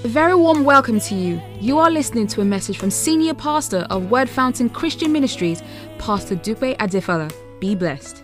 A very warm welcome to you. You are listening to a message from Senior Pastor of Word Fountain Christian Ministries, Pastor Dupe Adefala. Be blessed.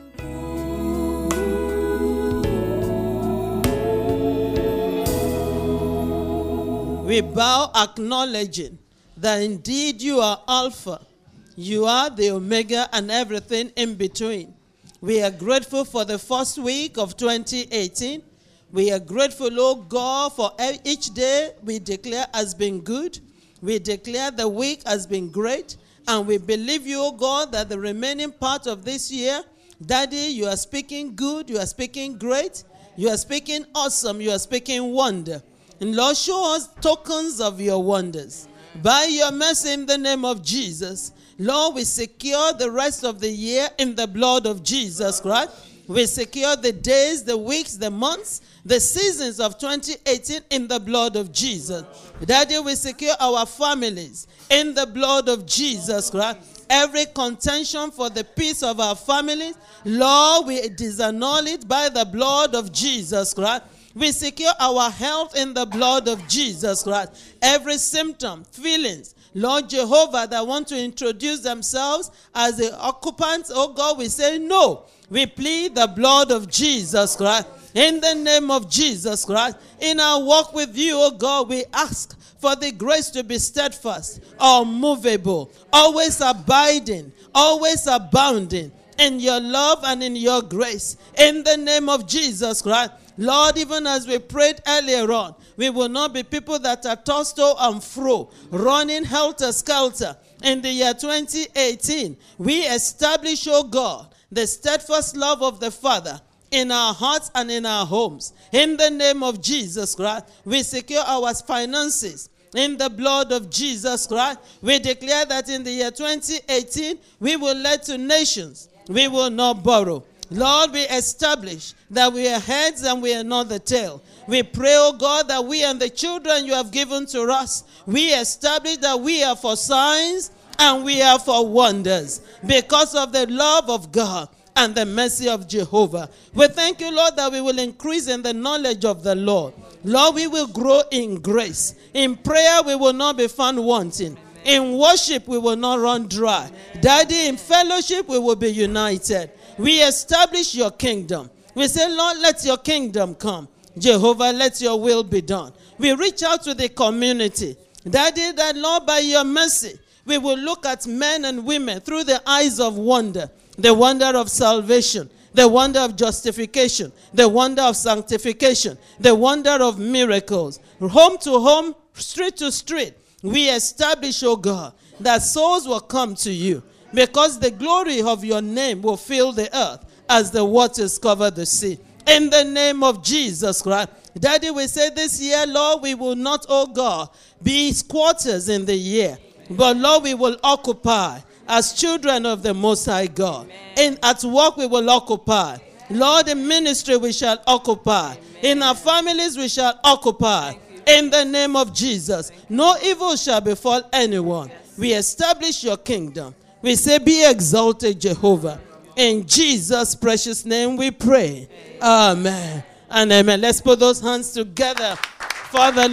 We bow acknowledging that indeed you are Alpha, you are the Omega and everything in between. We are grateful for the first week of 2018. We are grateful, oh God, for each day we declare has been good. We declare the week has been great. And we believe you, oh God, that the remaining part of this year, Daddy, you are speaking good, you are speaking great, you are speaking awesome, you are speaking wonder. And Lord, show us tokens of your wonders. By your mercy in the name of Jesus, Lord, we secure the rest of the year in the blood of Jesus Christ. We secure the days, the weeks, the months, the seasons of 2018 in the blood of Jesus. Daddy, we secure our families in the blood of Jesus Christ. Every contention for the peace of our families, Lord, we disannul it by the blood of Jesus Christ. We secure our health in the blood of Jesus Christ. Every symptom, feelings, Lord Jehovah, that want to introduce themselves as the occupants, oh God, we say no. We plead the blood of Jesus Christ. In the name of Jesus Christ, in our walk with you, oh God, we ask for the grace to be steadfast, unmovable, always abiding, always abounding in your love and in your grace. In the name of Jesus Christ, Lord, even as we prayed earlier on, we will not be people that are tossed to and fro, running helter-skelter. In the year 2018, we establish, oh God, the steadfast love of the Father in our hearts and in our homes. In the name of Jesus Christ, we secure our finances. In the blood of Jesus Christ, we declare that in the year 2018, we will lend to nations. We will not borrow. Lord, we establish that we are heads and we are not the tail. We pray, oh God, that we and the children you have given to us, we establish that we are for signs and we are for wonders because of the love of God and the mercy of Jehovah. We thank you, Lord, that we will increase in the knowledge of the Lord. Lord, we will grow in grace. In prayer, we will not be found wanting. In worship, we will not run dry. Daddy, in fellowship, we will be united. We establish your kingdom. We say, Lord, let your kingdom come. Jehovah, let your will be done. We reach out to the community. Daddy, that Lord, by your mercy, we will look at men and women through the eyes of wonder. The wonder of salvation, the wonder of justification, the wonder of sanctification, the wonder of miracles. Home to home, street to street, we establish, oh God, that souls will come to you because the glory of your name will fill the earth as the waters cover the sea. In the name of Jesus Christ. Daddy, we say this year, Lord, we will not, oh God, be squatters in the year, but Lord, we will occupy. As children of the Most High God. At work we will occupy. Lord, in ministry we shall occupy. In our families we shall occupy. In the name of Jesus. No evil shall befall anyone. We establish your kingdom. We say, be exalted, Jehovah. In Jesus' precious name we pray. Amen and amen. Let's put those hands together for the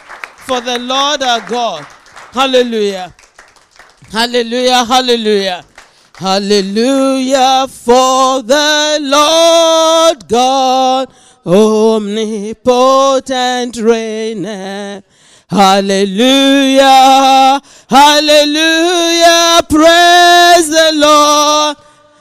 Lord our God. Hallelujah. Hallelujah, hallelujah. Hallelujah for the Lord God, omnipotent reigneth. Hallelujah, hallelujah, praise the Lord.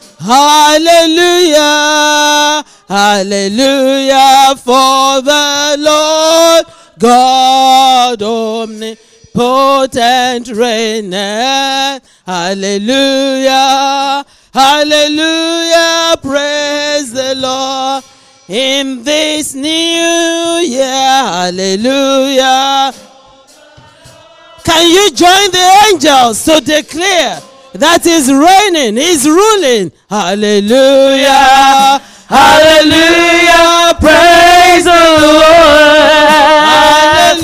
Hallelujah, hallelujah for the Lord God, omnipotent reigneth. Hallelujah, hallelujah, praise the Lord. In this new year, hallelujah. Can you join the angels to declare that He's reigning, He's ruling? Hallelujah, hallelujah, praise the Lord.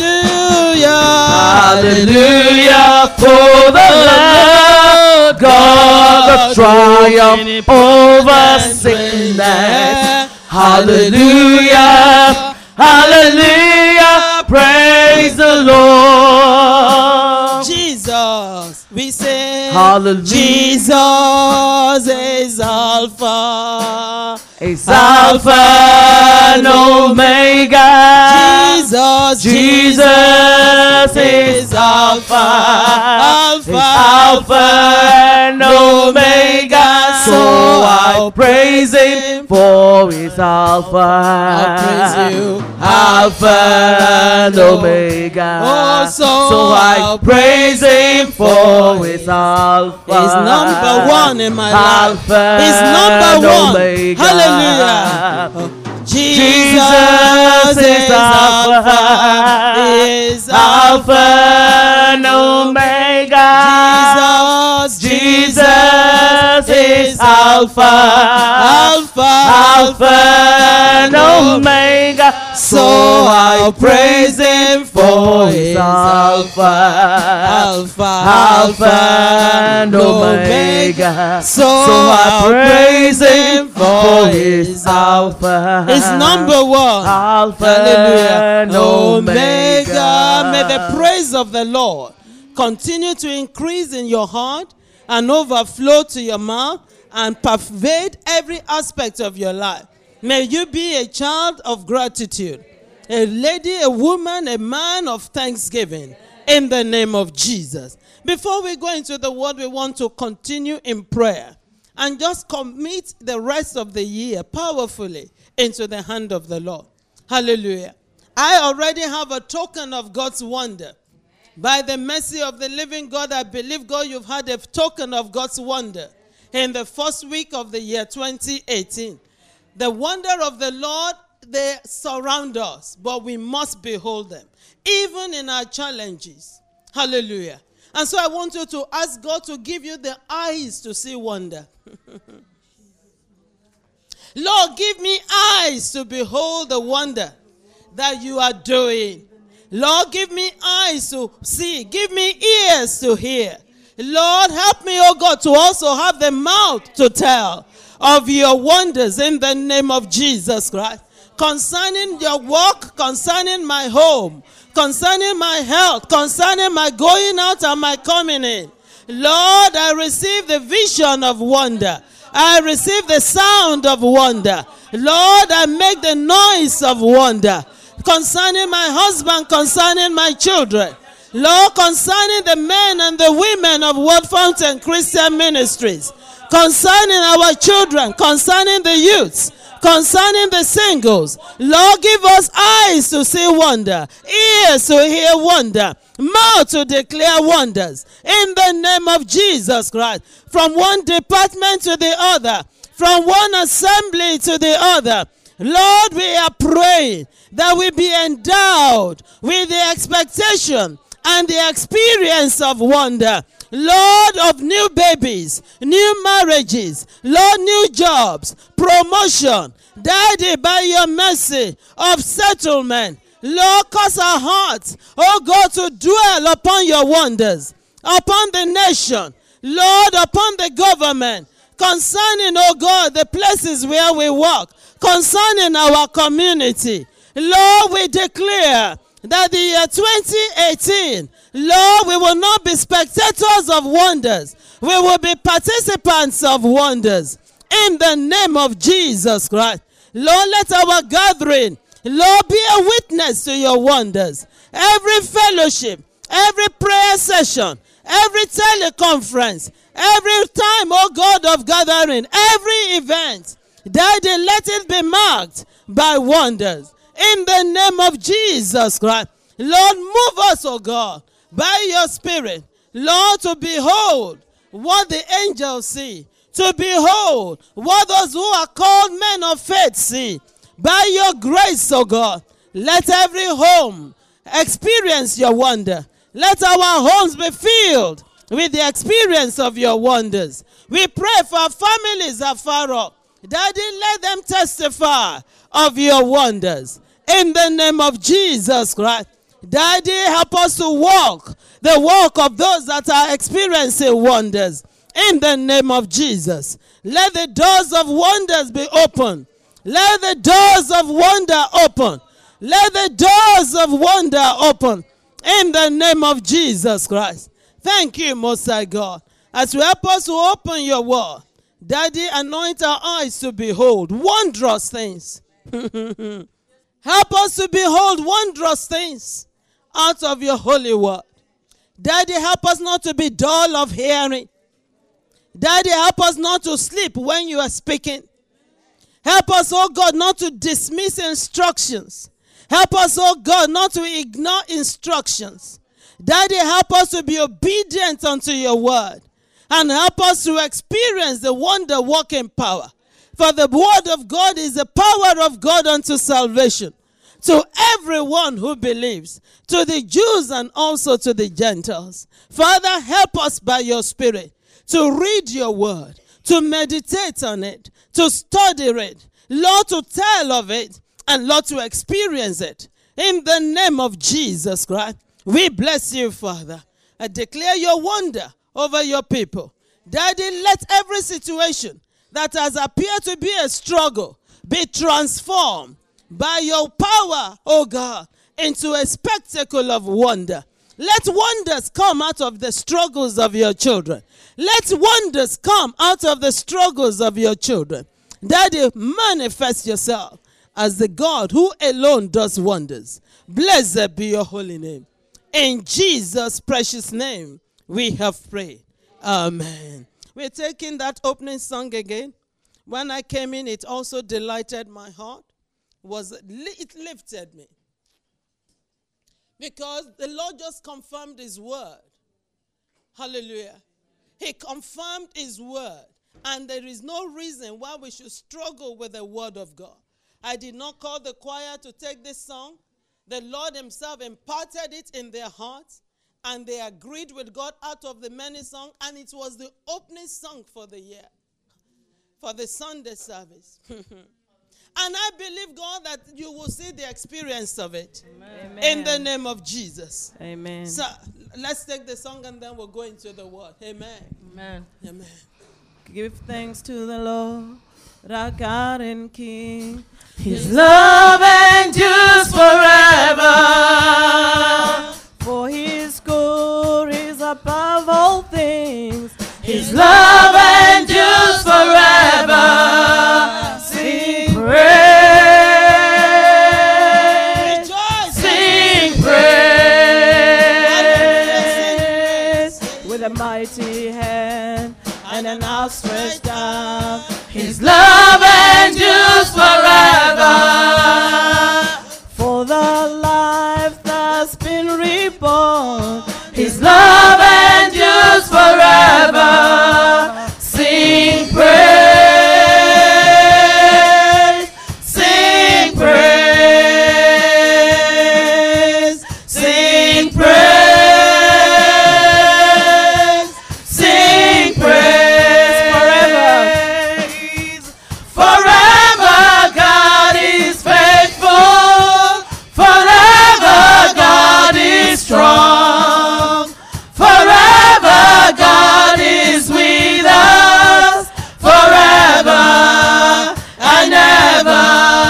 Hallelujah, for the Lord God of triumph over sickness. Hallelujah, hallelujah, praise Praise the Lord. Jesus, we say, Hallelujah. Jesus is Alpha. It's Alpha and Omega. Jesus is Alpha. It's Alpha and Omega. So I praise Him for His Alpha. I'll praise you. Alpha and Omega. Oh, so I praise Him for His Alpha. He's number one in my life. Alpha He's number one. Omega. Hallelujah. Jesus is Alpha. Is Alpha and Omega. Jesus is Alpha. Alpha and Omega. So I praise Him for His Alpha and Omega. So I praise Him for His Alpha. Is number one. Alpha and Omega. May the praise of the Lord continue to increase in your heart and overflow to your mouth and pervade every aspect of your life. May you be a child of gratitude, a lady, a woman, a man of thanksgiving in the name of Jesus. Before we go into the word, we want to continue in prayer and just commit the rest of the year powerfully into the hand of the Lord. Hallelujah. I already have a token of God's wonder. By the mercy of the living God, I believe, God, you've had a token of God's wonder in the first week of the year 2018. The wonder of the Lord, they surround us, but we must behold them, even in our challenges. Hallelujah. And so I want you to ask God to give you the eyes to see wonder. Lord, give me eyes to behold the wonder that you are doing. Lord, give me eyes to see. Give me ears to hear. Lord, help me, oh God, to also have the mouth to tell of your wonders in the name of Jesus Christ. Concerning your work, concerning my home, concerning my health, concerning my going out and my coming in. Lord, I receive the vision of wonder. I receive the sound of wonder. Lord, I make the noise of wonder. Concerning my husband, concerning my children. Lord, concerning the men and the women of Word Fountain Christian Ministries. Concerning our children, concerning the youths, concerning the singles. Lord, give us eyes to see wonder, ears to hear wonder, mouth to declare wonders. In the name of Jesus Christ. From one department to the other, from one assembly to the other. Lord, we are praying that we be endowed with the expectation and the experience of wonder. Lord, of new babies, new marriages, Lord, new jobs, promotion. Daddy, by your mercy of settlement, Lord, cause our hearts, oh God, to dwell upon your wonders, upon the nation, Lord, upon the government, concerning, oh God, the places where we walk, concerning our community. Lord, we declare that the year 2018, Lord, we will not be spectators of wonders. We will be participants of wonders. In the name of Jesus Christ. Lord, let our gathering, Lord, be a witness to your wonders. Every fellowship, every prayer session, every teleconference, every time, oh God, of gathering, every event, Daddy, let it be marked by wonders. In the name of Jesus Christ. Lord, move us, oh God, by your Spirit, Lord, to behold what the angels see, to behold what those who are called men of faith see. By your grace, oh God, let every home experience your wonder. Let our homes be filled with the experience of your wonders. We pray for families afar off. Daddy, let them testify of your wonders. In the name of Jesus Christ. Daddy, help us to walk the walk of those that are experiencing wonders. In the name of Jesus. Let the doors of wonders be open. Let the doors of wonder open. Let the doors of wonder open. In the name of Jesus Christ. Thank you, Most High God. As you help us to open your word, Daddy, anoint our eyes to behold wondrous things. Help us to behold wondrous things out of your holy word. Daddy, help us not to be dull of hearing. Daddy, help us not to sleep when you are speaking. Help us, oh God, not to dismiss instructions. Help us, oh God, not to ignore instructions. Daddy, help us to be obedient unto your word. And help us to experience the wonder-working power. For the word of God is the power of God unto salvation. To everyone who believes. To the Jews and also to the Gentiles. Father, help us by your Spirit to read your word. To meditate on it. To study it. Lord, to tell of it. And Lord, to experience it. In the name of Jesus Christ. We bless you, Father. I declare your wonder over your people. Daddy, let every situation that has appeared to be a struggle be transformed by your power, oh God, into a spectacle of wonder. Let wonders come out of the struggles of your children. Let wonders come out of the struggles of your children. Daddy, manifest yourself as the God who alone does wonders. Blessed be your holy name. In Jesus' precious name, we have prayed. Amen. We're taking that opening song again. When I came in, it also delighted my heart. It lifted me. Because the Lord just confirmed his word. Hallelujah. He confirmed his word. And there is no reason why we should struggle with the word of God. I did not call the choir to take this song. The Lord himself imparted it in their hearts. And they agreed with God out of the many songs. And it was the opening song for the year. For the Sunday service. And I believe, God, that you will see the experience of it. Amen. In the name of Jesus. Amen. So let's take the song and then we'll go into the word. Amen. Amen. Amen. Give thanks to the Lord, our God and King. His love endures forever. For his glory is above all things. His love endures forever. Sing praise. Sing praise. With a mighty hand and an outstretched arm. His love endures forever. For the life that's been reborn. His love endures forever. Sing praise. Sing praise. Sing praise. Sing praise. Forever God is faithful. Forever God is strong. Forever God is with us. Forever and ever.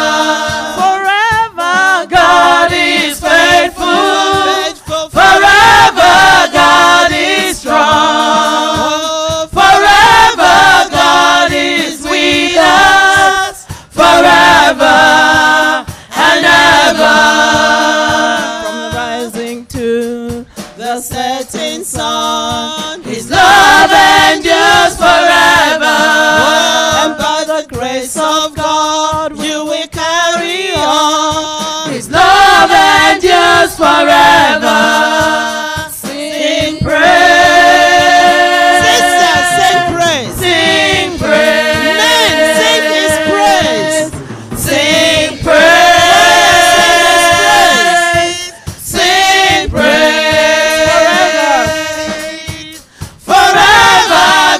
Forever God is faithful. Forever God is strong. Forever God is with us. Forever and ever. From the rising to the setting sun, his love endures forever. And by the grace of God, you will carry on. His love endures forever. Sing praise. Sisters, sing praise. Sing praise. Men, sing his praise. Sing praise. Sing praise. Forever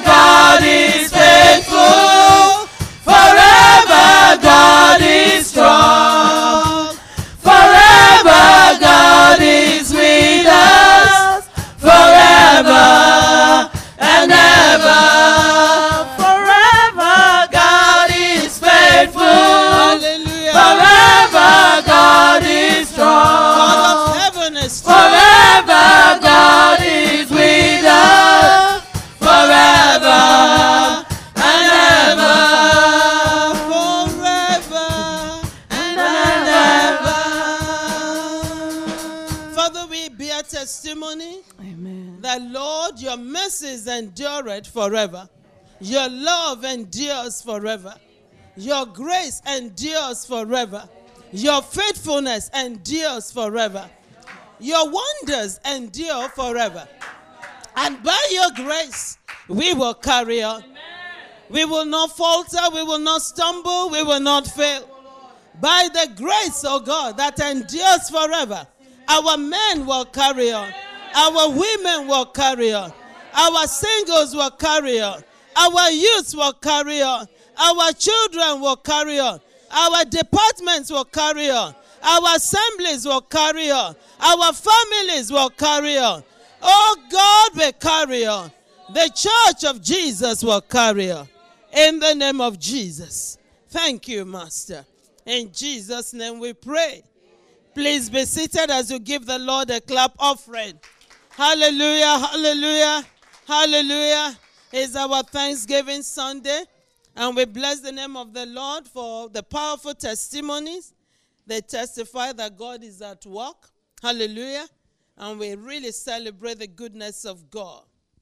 we bear testimony? Amen. That, Lord, your mercies endureth forever. Your love endures forever. Your grace endures forever. Your faithfulness endures forever. Your wonders endure forever. And by your grace, we will carry on. We will not falter. We will not stumble. We will not fail. By the grace, oh God, that endures forever, our men will carry on. Our women will carry on. Our singles will carry on. Our youths will carry on. Our children will carry on. Our departments will carry on. Our assemblies will carry on. Our families will carry on. Oh God will carry on. The church of Jesus will carry on. In the name of Jesus. Thank you, Master. In Jesus' name we pray. Please be seated as you give the Lord a clap offering. Hallelujah, hallelujah, hallelujah. It's our Thanksgiving Sunday. And we bless the name of the Lord for the powerful testimonies. They testify that God is at work. Hallelujah. And we really celebrate the goodness of God.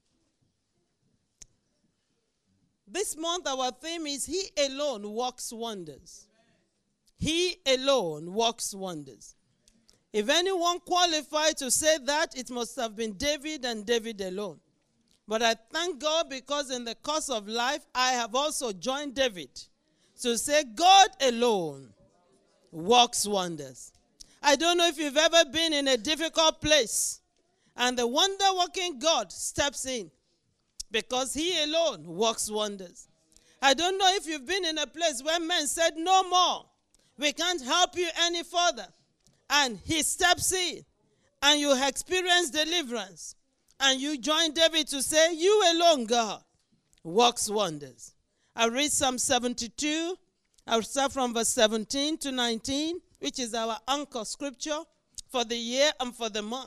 This month our theme is He alone works wonders. He alone works wonders. If anyone qualified to say that, it must have been David and David alone. But I thank God because in the course of life, I have also joined David to say God alone works wonders. I don't know if you've ever been in a difficult place and the wonder-working God steps in because He alone works wonders. I don't know if you've been in a place where men said, no more. We can't help you any further. And He steps in and you experience deliverance. And you join David to say, you alone, God, works wonders. I read Psalm 72. I'll start from verse 17 to 19, which is our anchor scripture for the year and for the month.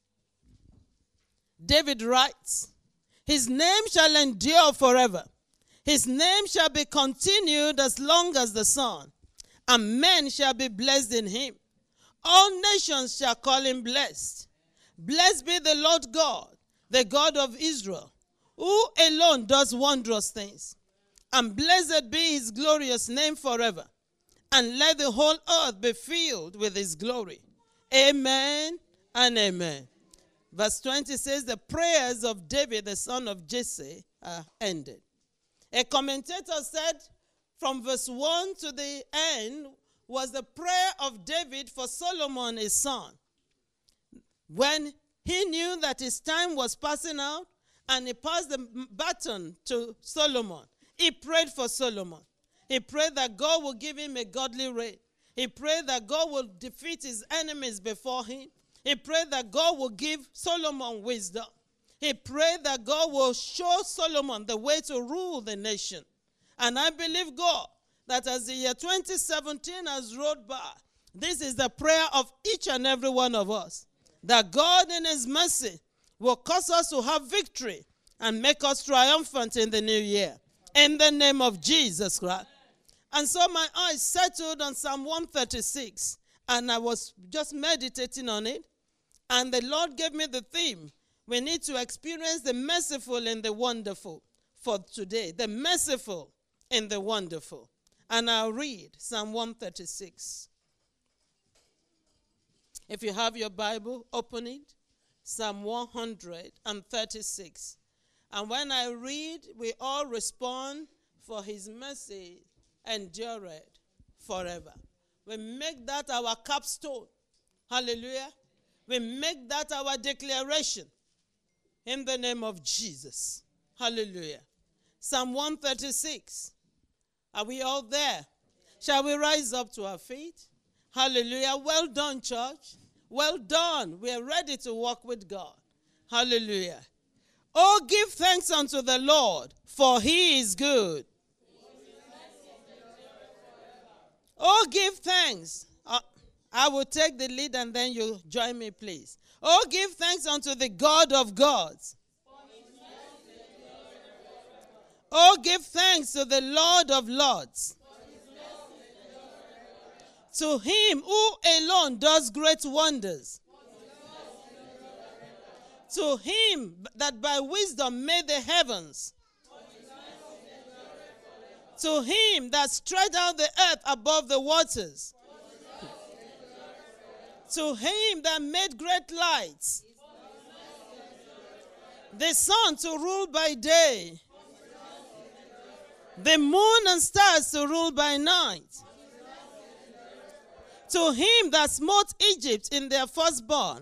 David writes, His name shall endure forever. His name shall be continued as long as the sun, and men shall be blessed in Him. All nations shall call Him blessed. Blessed be the Lord God, the God of Israel, who alone does wondrous things. And blessed be His glorious name forever. And let the whole earth be filled with His glory. Amen and amen. Verse 20 says, the prayers of David, the son of Jesse, are ended. A commentator said, from verse 1 to the end was the prayer of David for Solomon, his son. When he knew that his time was passing out and he passed the baton to Solomon, he prayed for Solomon. He prayed that God will give him a godly reign. He prayed that God will defeat his enemies before him. He prayed that God will give Solomon wisdom. He prayed that God will show Solomon the way to rule the nation. And I believe God that as the year 2017 has rolled by, this is the prayer of each and every one of us, that God in His mercy will cause us to have victory and make us triumphant in the new year. In the name of Jesus Christ. And so my eyes settled on Psalm 136, and I was just meditating on it. And the Lord gave me the theme. We need to experience the merciful and the wonderful for today. The merciful and the wonderful. And I'll read Psalm 136. If you have your Bible, open it. Psalm 136. And when I read, we all respond, for His mercy endureth forever. We make that our capstone. Hallelujah. We make that our declaration in the name of Jesus. Hallelujah. Psalm 136. Are we all there? Shall we rise up to our feet? Hallelujah. Well done, church. Well done. We are ready to walk with God. Hallelujah. Oh, give thanks unto the Lord, for He is good. Oh, give thanks. I will take the lead and then you join me, please. Oh, give thanks unto the God of gods. Oh, give thanks to the Lord of lords. To Him who alone does great wonders. To him that by wisdom made the heavens. To him that stretched out the earth above the waters. To him that made great lights. The sun to rule by day. The moon and stars to rule by night. To him that smote Egypt in their firstborn,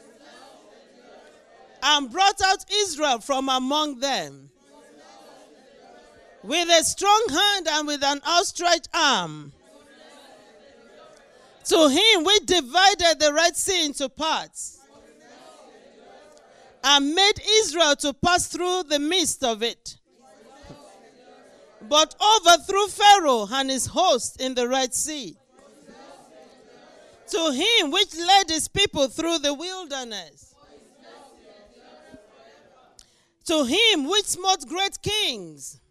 and brought out Israel from among them, with a strong hand and with an outstretched arm. To him which divided the Red Sea into parts, and made Israel to pass through the midst of it, but overthrew Pharaoh and his host in the Red Sea. To him which led his people through the wilderness. To him which smote great kings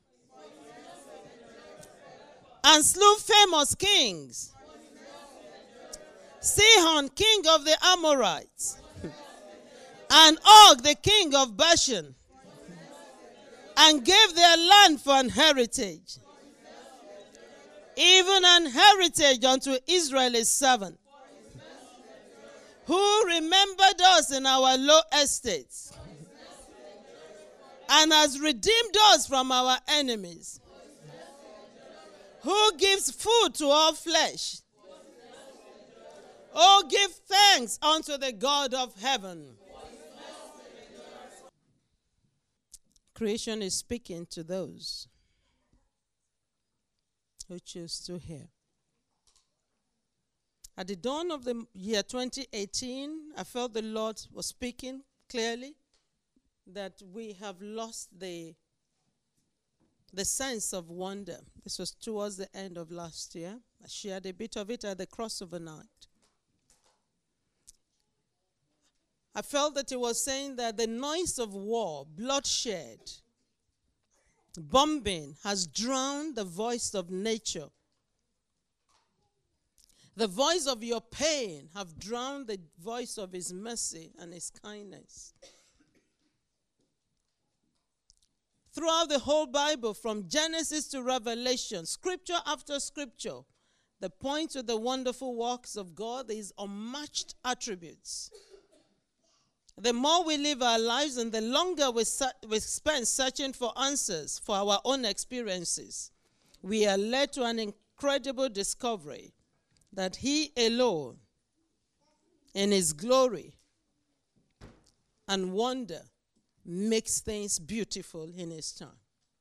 and slew famous kings. Sihon, king of the Amorites, and Og, the king of Bashan, and gave their land for an heritage, even an heritage unto Israel his servant, who remembered us in our low estates, and has redeemed us from our enemies, who gives food to all flesh. Oh, give thanks unto the God of heaven. Creation is speaking to those who choose to hear. At the dawn of the year 2018, I felt the Lord was speaking clearly that we have lost the sense of wonder. This was towards the end of last year. I shared a bit of it at the crossover night. I felt that he was saying that the noise of war, bloodshed, bombing has drowned the voice of nature. The voice of your pain have drowned the voice of his mercy and his kindness. Throughout the whole Bible, from Genesis to Revelation, scripture after scripture, the point to the wonderful works of God, his unmatched attributes. The more we live our lives and the longer we spend searching for answers for our own experiences, we are led to an incredible discovery that he alone, in his glory and wonder, makes things beautiful in his time.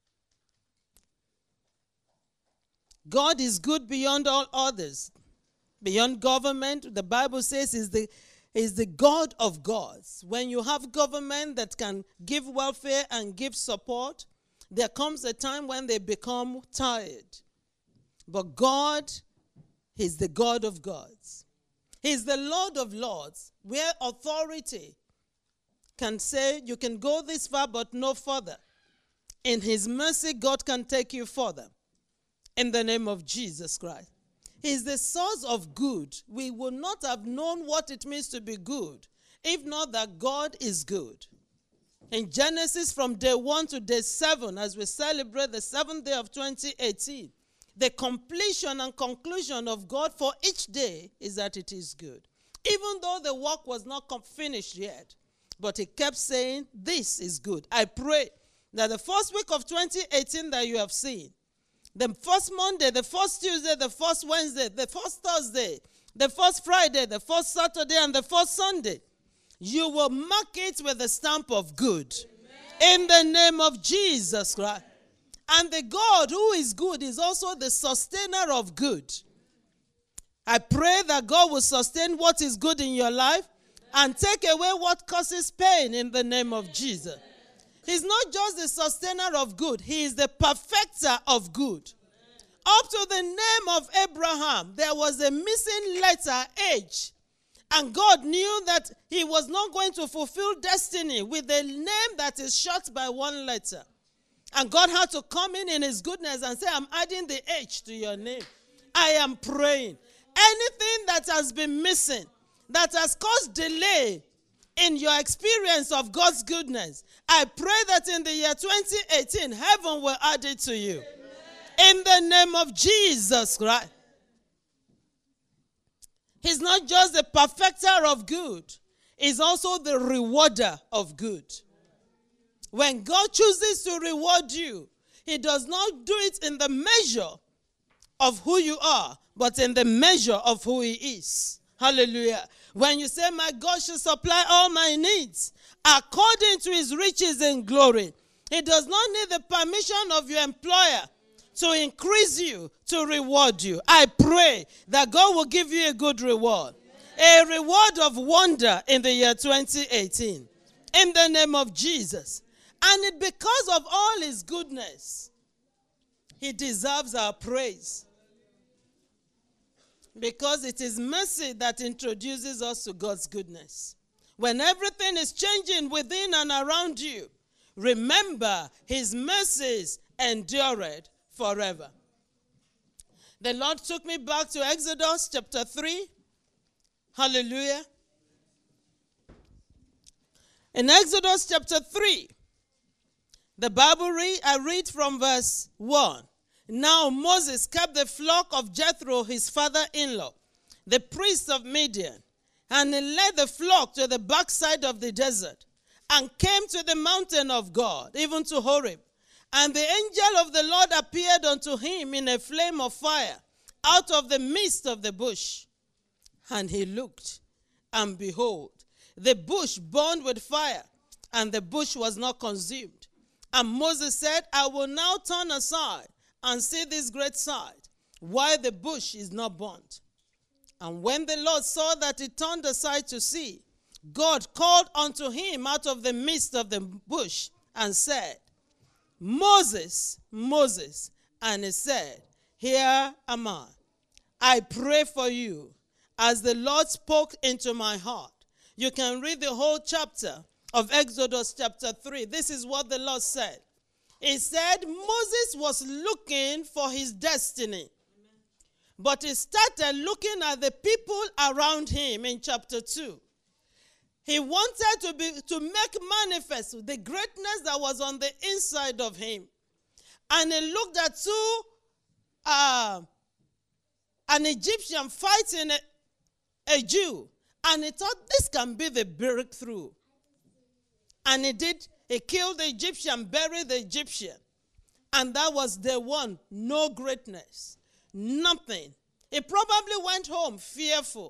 God is good beyond all others. Beyond government, the Bible says is the God of gods. When you have government that can give welfare and give support, there comes a time when they become tired. But God is the God of gods. He's the Lord of lords, where authority can say, you can go this far but no further. In his mercy, God can take you further. In the name of Jesus Christ. He's the source of good. We would not have known what it means to be good if not that God is good. In Genesis, from day 1 to day 7, as we celebrate the 7th day of 2018, the completion and conclusion of God for each day is that it is good. Even though the work was not finished yet, but he kept saying, this is good. I pray that the first week of 2018 that you have seen, the first Monday, the first Tuesday, the first Wednesday, the first Thursday, the first Friday, the first Saturday, and the first Sunday, you will mark it with the stamp of good. Amen. In the name of Jesus Christ. And the God who is good is also the sustainer of good. I pray that God will sustain what is good in your life and take away what causes pain in the name of Jesus. He's not just the sustainer of good. He is the perfecter of good. Up to the name of Abraham, there was a missing letter, H. And God knew that he was not going to fulfill destiny with a name that is short by one letter. And God had to come in his goodness and say, I'm adding the H to your name. I am praying. Anything that has been missing, that has caused delay in your experience of God's goodness, I pray that in the year 2018, heaven will add it to you. In the name of Jesus Christ. He's not just the perfecter of good. He's also the rewarder of good. When God chooses to reward you, he does not do it in the measure of who you are, but in the measure of who he is. Hallelujah. When you say, my God shall supply all my needs according to his riches in glory, he does not need the permission of your employer to increase you, to reward you. I pray that God will give you a good reward. A reward of wonder in the year 2018. In the name of Jesus. And it, because of all his goodness, he deserves our praise. Because it is mercy that introduces us to God's goodness. When everything is changing within and around you, remember his mercies endureth forever. The Lord took me back to Exodus chapter 3. Hallelujah. In Exodus chapter 3, the Bible I read from verse 1. Now Moses kept the flock of Jethro, his father-in-law, the priest of Midian, and he led the flock to the backside of the desert and came to the mountain of God, even to Horeb. And the angel of the Lord appeared unto him in a flame of fire out of the midst of the bush. And he looked, and behold, the bush burned with fire, and the bush was not consumed. And Moses said, I will now turn aside and see this great sight, why the bush is not burnt. And when the Lord saw that he turned aside to see, God called unto him out of the midst of the bush and said, Moses, Moses. And he said, Here am I. I pray for you, as the Lord spoke into my heart. You can read the whole chapter of Exodus chapter 3. This is what the Lord said. He said Moses was looking for his destiny. But he started looking at the people around him in chapter 2. He wanted to make manifest the greatness that was on the inside of him. And he looked at an Egyptian fighting a Jew. And he thought this can be the breakthrough. And he did. He killed the Egyptian, buried the Egyptian. And that was day one. No greatness. Nothing. He probably went home fearful.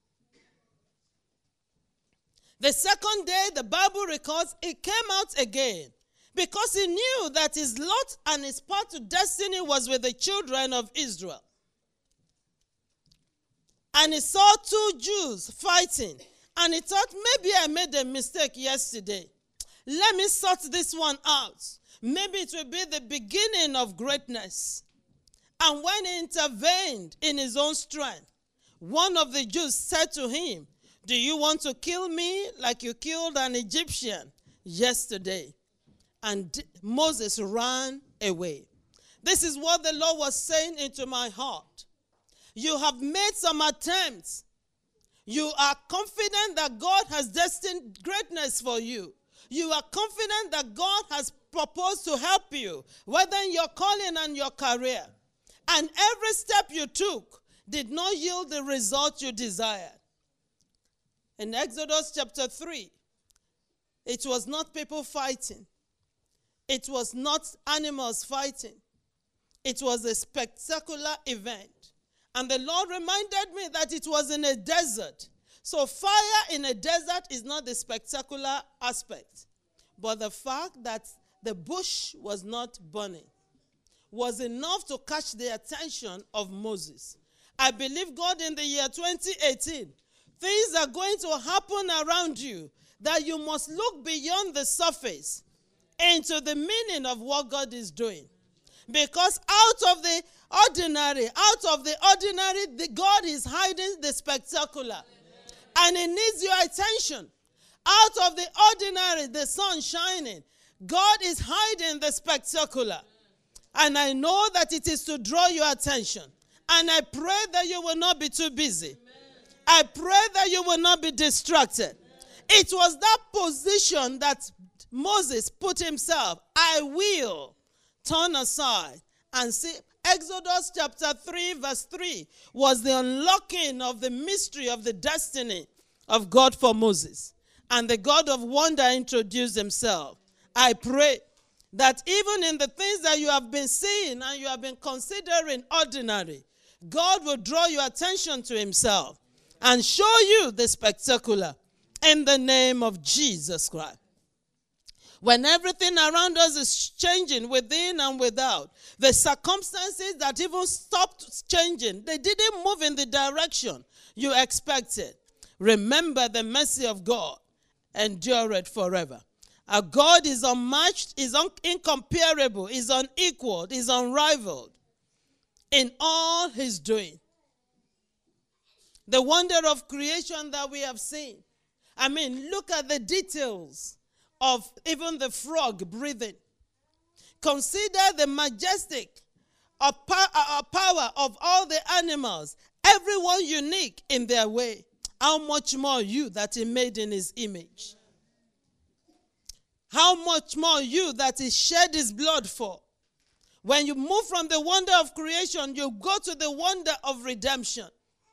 The second day, the Bible records, he came out again because he knew that his lot and his path to destiny was with the children of Israel. And he saw two Jews fighting. And he thought, maybe I made a mistake yesterday. Let me sort this one out. Maybe it will be the beginning of greatness. And when he intervened in his own strength, one of the Jews said to him, do you want to kill me like you killed an Egyptian yesterday? And Moses ran away. This is what the Lord was saying into my heart. You have made some attempts. You are confident that God has destined greatness for you. You are confident that God has proposed to help you, whether in your calling and your career. And every step you took did not yield the result you desired. In Exodus chapter 3, it was not people fighting. It was not animals fighting. It was a spectacular event. And the Lord reminded me that it was in a desert. So fire in a desert is not the spectacular aspect. But the fact that the bush was not burning was enough to catch the attention of Moses. I believe God in the year 2018, things are going to happen around you that you must look beyond the surface into the meaning of what God is doing. Because out of the ordinary, God is hiding the spectacular. And it needs your attention. Out of the ordinary, the sun shining, God is hiding the spectacular. And I know that it is to draw your attention. And I pray that you will not be too busy. I pray that you will not be distracted. It was that position that Moses put himself. I will turn aside and see. Exodus chapter 3 verse 3 was the unlocking of the mystery of the destiny of God for Moses. And the God of wonder introduced himself. I pray that even in the things that you have been seeing and you have been considering ordinary, God will draw your attention to himself and show you the spectacular in the name of Jesus Christ. When everything around us is changing within and without, the circumstances that even stopped changing, they didn't move in the direction you expected. Remember the mercy of God endureth forever. Our God is unmatched, is incomparable, is unequaled, is unrivaled in all his doing. The wonder of creation that we have seen. I mean, look at the details of even the frog breathing. Consider the majestic power of all the animals, everyone unique in their way. How much more you that he made in his image? How much more you that he shed his blood for? When you move from the wonder of creation, you go to the wonder of redemption.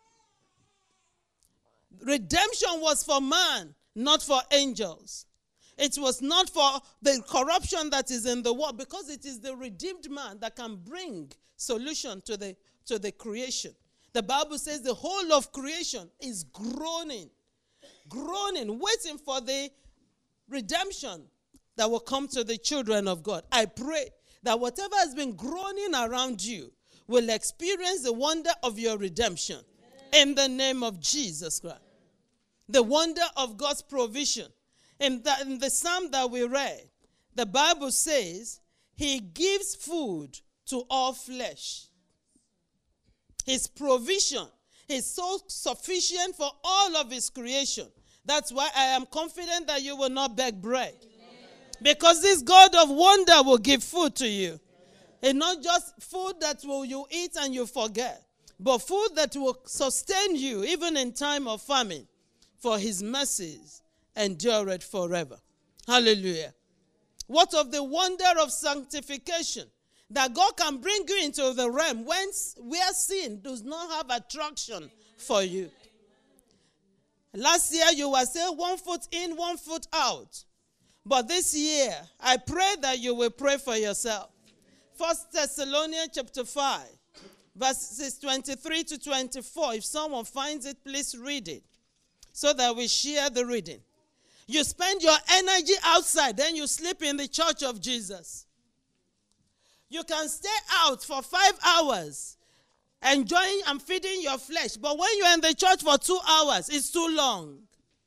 Redemption was for man, not for angels. It was not for the corruption that is in the world, because it is the redeemed man that can bring solution to the creation. The Bible says the whole of creation is groaning, waiting for the redemption that will come to the children of God. I pray that whatever has been groaning around you will experience the wonder of your redemption in the name of Jesus Christ. The wonder of God's provision. In the psalm that we read, the Bible says he gives food to all flesh. His provision is so sufficient for all of his creation. That's why I am confident that you will not beg bread. Because this God of wonder will give food to you. And not just food that will you eat and you forget, but food that will sustain you even in time of famine. For his mercies endureth forever. Hallelujah. What of the wonder of sanctification? That God can bring you into the realm where sin does not have attraction for you. Last year you were saying 1 foot in, 1 foot out. But this year, I pray that you will pray for yourself. 1 Thessalonians chapter 5, verses 23 to 24. If someone finds it, please read it, so that we share the reading. You spend your energy outside, then you sleep in the church of Jesus. You can stay out for 5 hours, enjoying and feeding your flesh. But when you're in the church for 2 hours, it's too long.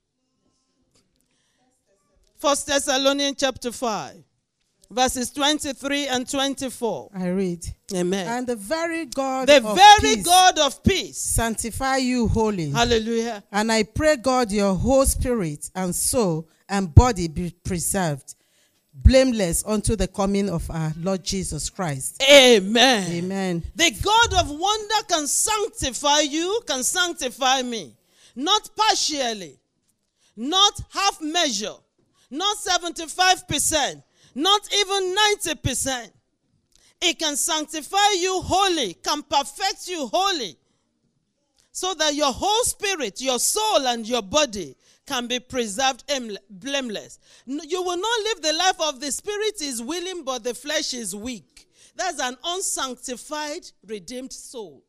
1 Thessalonians chapter 5, verses 23 and 24. I read. Amen. And the very God of peace sanctify you wholly. Hallelujah. And I pray God your whole spirit and soul and body be preserved, blameless unto the coming of our Lord Jesus Christ. Amen. Amen. The God of wonder can sanctify you, can sanctify me. Not partially, not half measure, not 75%, not even 90%. It can sanctify you wholly, can perfect you wholly, so that your whole spirit, your soul, and your body can be preserved blameless. You will not live the life of the spirit is willing, but the flesh is weak. That's an unsanctified, redeemed soul.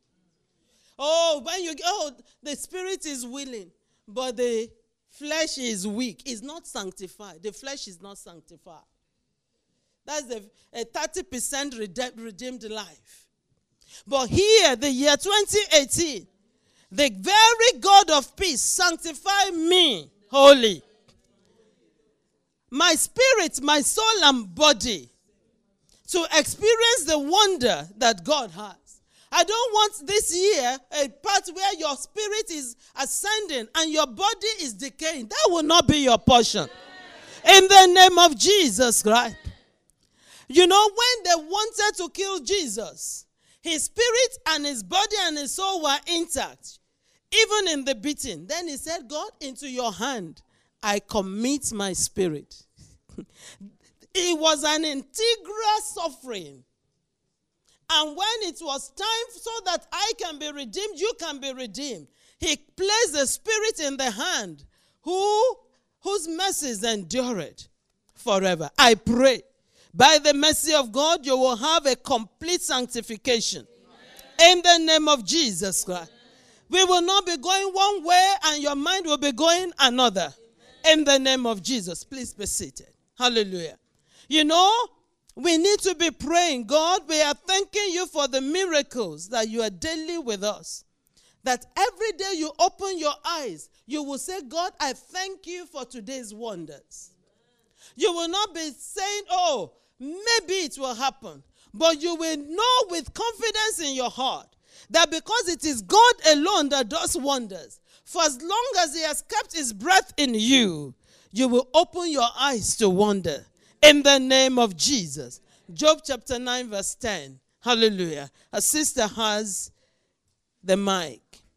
The spirit is willing, but the flesh is weak. It's not sanctified. The flesh is not sanctified. That's a 30% redeemed life. But here, the year 2018, the very God of peace sanctify me wholly. My spirit, my soul, and body to experience the wonder that God has. I don't want this year a part where your spirit is ascending and your body is decaying. That will not be your portion. In the name of Jesus Christ. You know, when they wanted to kill Jesus, his spirit and his body and his soul were intact, even in the beating. Then he said, God, into your hand I commit my spirit. It was an integral suffering. And when it was time so that I can be redeemed, you can be redeemed, he placed the Spirit in the hand whose mercies endured forever. I pray, by the mercy of God, you will have a complete sanctification. Amen. In the name of Jesus Christ. We will not be going one way and your mind will be going another. Amen. In the name of Jesus. Please be seated. Hallelujah. You know, we need to be praying. God, we are thanking you for the miracles that you are daily with us. That every day you open your eyes, you will say, God, I thank you for today's wonders. You will not be saying, oh, maybe it will happen. But you will know with confidence in your heart that because it is God alone that does wonders, for as long as he has kept his breath in you, you will open your eyes to wonder. In the name of Jesus. Job chapter 9 verse 10. Hallelujah. A sister has the mic.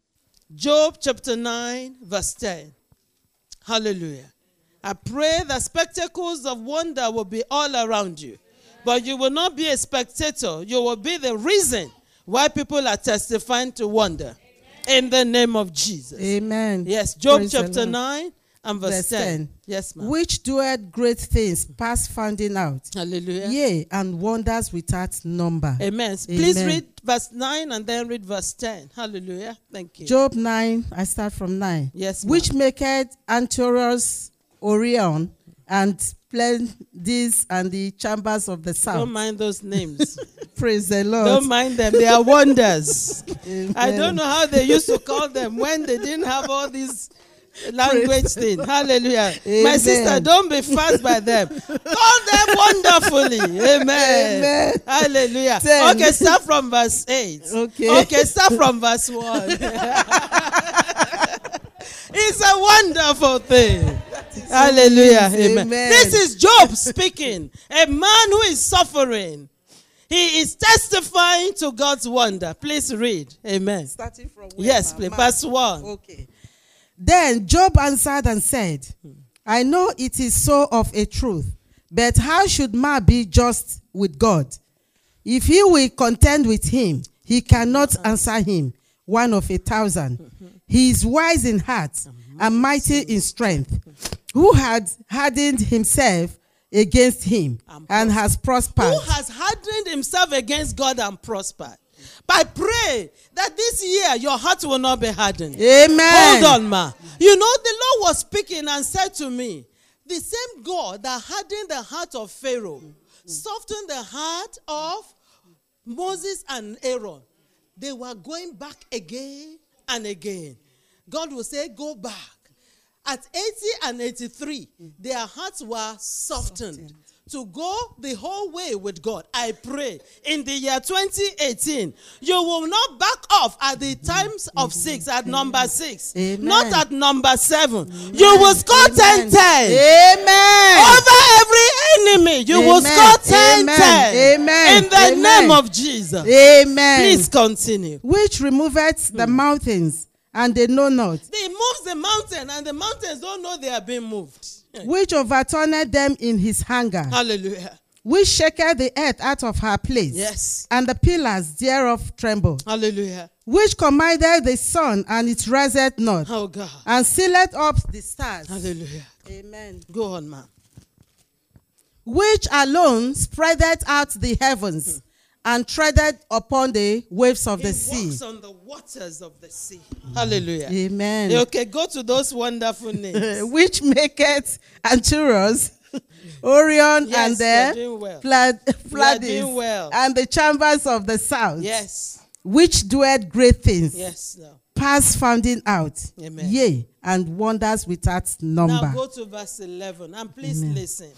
Job chapter 9 verse 10. Hallelujah. I pray that spectacles of wonder will be all around you. But you will not be a spectator. You will be the reason why people are testifying to wonder. In the name of Jesus. Amen. Yes. Job Praise chapter 9. And verse 10. Yes, ma'am. Which doeth great things past finding out. Hallelujah. Yea, and wonders without number. Amen. Please read verse 9 and then read verse 10. Hallelujah. Thank you. Job 9, I start from 9. Yes, ma'am. Which maketh Antaeus, Orion, and Pleiades, and the chambers of the south. Don't mind those names. Praise the Lord. Don't mind them. They are wonders. Amen. I don't know how they used to call them when they didn't have all these language thing. Hallelujah. Amen. My sister, don't be fast by them. Call them wonderfully. Amen. Amen. Hallelujah. 10. Okay, start from verse 8. Okay, start from verse 1. It's a wonderful thing. Hallelujah. Amen. This is Job speaking. A man who is suffering. He is testifying to God's wonder. Please read. Amen. Starting from where? Yes, please. Verse 1. Okay. Then Job answered and said, I know it is so of a truth, but how should man be just with God? If he will contend with him, he cannot answer him, 1 of 1,000. He is wise in heart and mighty in strength, who had hardened himself against him and has prospered. Who has hardened himself against God and prospered? I pray that this year your heart will not be hardened. Amen. Hold on, ma. You know, the Lord was speaking and said to me, the same God that hardened the heart of Pharaoh, softened the heart of Moses and Aaron. They were going back again and again. God will say, go back. At 80 and 83, their hearts were softened to go the whole way with God. I pray in the year 2018, you will not back off at the times of 6, at number 6, Amen. not at number 7. Amen. You will score 10-10. Amen. Over every enemy, you will score 10-10. Amen. In the name of Jesus. Amen. Please continue. Which removeth the mountains, and they know not. He moves the mountain, and the mountains don't know they are being moved. Which overturned them in his anger. Hallelujah. Which shaketh the earth out of her place. Yes. And the pillars thereof tremble. Hallelujah. Which commanded the sun, and it riseth not. Oh God. And sealeth up the stars. Hallelujah. Amen. Go on, ma'am. Which alone spreadeth out the heavens, and treadeth upon the waves of the sea. Walks on the waters of the sea. Hallelujah. Amen. Okay, go to those wonderful names. Which maketh Antaeus, Orion, Yes, and you're the doing well. Pleiades, doing well. and the chambers of the south. Yes. Which doeth great things. Yes. No. Past finding out. Amen. Yea, and wonders without number. Now go to verse 11 and please listen.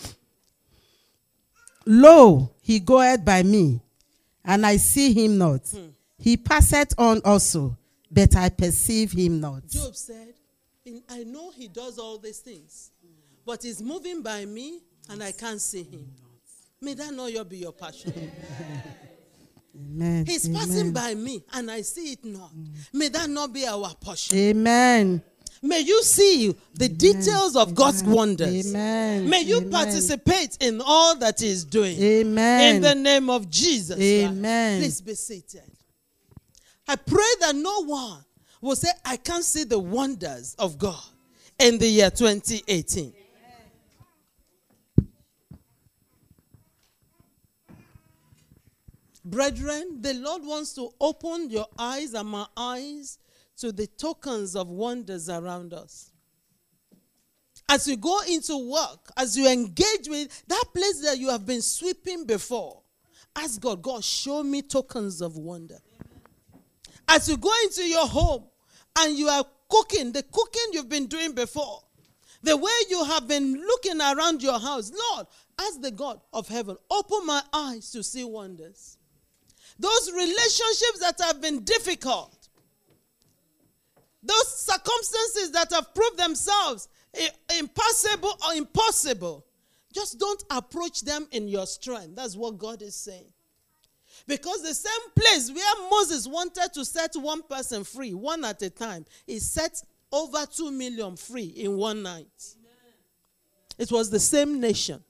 Lo, he goeth by me, and I see him not. He passeth on also, but I perceive him not. Job said, I know he does all these things, but he's moving by me and I can't see him. May that not be your passion. Amen. He's passing by me and I see it not. May that not be our portion. Amen. May you see the details of God's wonders. Amen. May you Amen. participate in all that He is doing. Amen. In the name of Jesus. Amen. Please be seated. I pray that no one will say, I can't see the wonders of God in the year 2018. Brethren, the Lord wants to open your eyes and my eyes to the tokens of wonders around us. As you go into work, as you engage with that place that you have been sweeping before, ask God, God, show me tokens of wonder. As you go into your home and you are cooking, the cooking you've been doing before, the way you have been looking around your house, Lord, ask the God of heaven, open my eyes to see wonders. Those relationships that have been difficult, those circumstances that have proved themselves impossible or impossible, just don't approach them in your strength. That's what God is saying. Because the same place where Moses wanted to set one person free, one at a time, he set over 2 million free in one night. It was the same nation.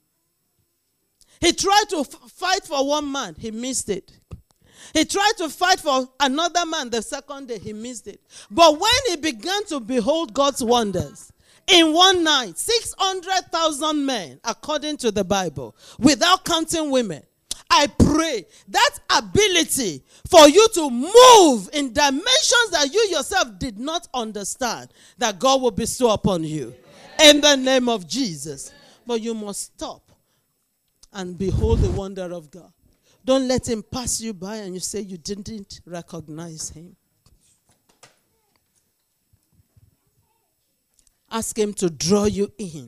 He tried to fight for one man. He missed it. He tried to fight for another man the second day. He missed it. But when he began to behold God's wonders, in one night, 600,000 men, according to the Bible, without counting women, I pray that ability for you to move in dimensions that you yourself did not understand, that God will bestow upon you. In the name of Jesus. But you must stop and behold the wonder of God. Don't let him pass you by and you say you didn't recognize him. Ask him to draw you in.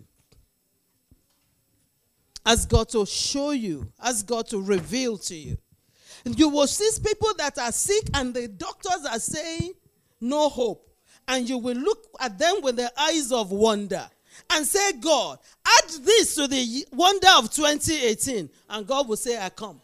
Ask God to show you. Ask God to reveal to you. And you will see people that are sick and the doctors are saying no hope. And you will look at them with the eyes of wonder and say, God, add this to the wonder of 2018. And God will say, I come.